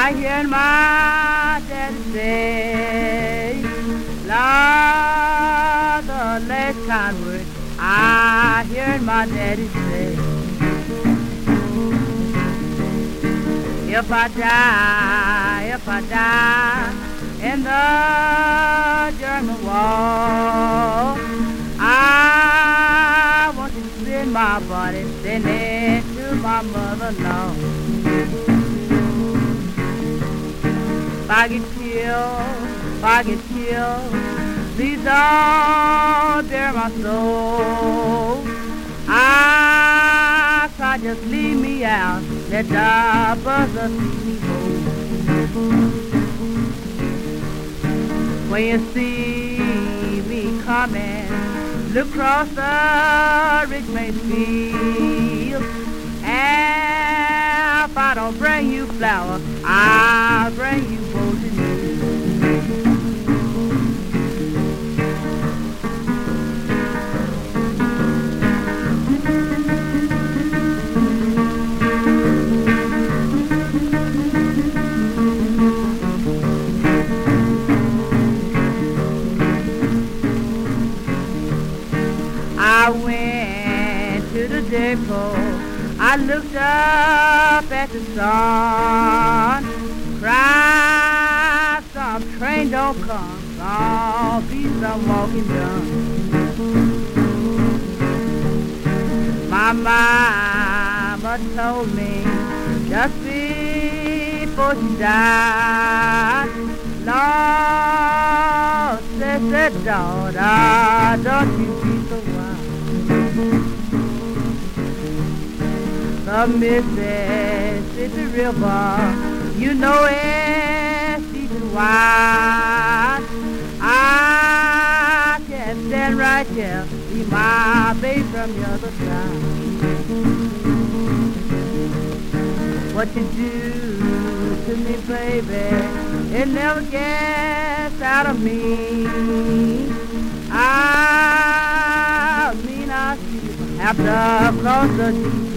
I hear my daddy say, Lord, the last kind word I hear my daddy say, if I die in the German war, I want to send my body, send it to my mother-in-law. If I get killed, please don't bury my soul. I cry, just leave me out, let the buzzer see me go. When you see me coming, look across the Richmond field, and if I don't bring you flowers, I'll bring you golden news. I went to the depot, I looked up at the sun, cried, some train don't come, some bees are walking down. My mama told me just before she died, Lord, said, daughter, don't you be so wild. The Mississippi River, you know it's deep and wide. I can stand right here, see my baby from the other side. What you do to me, baby, it never gets out of me. I see you have to cross the sea.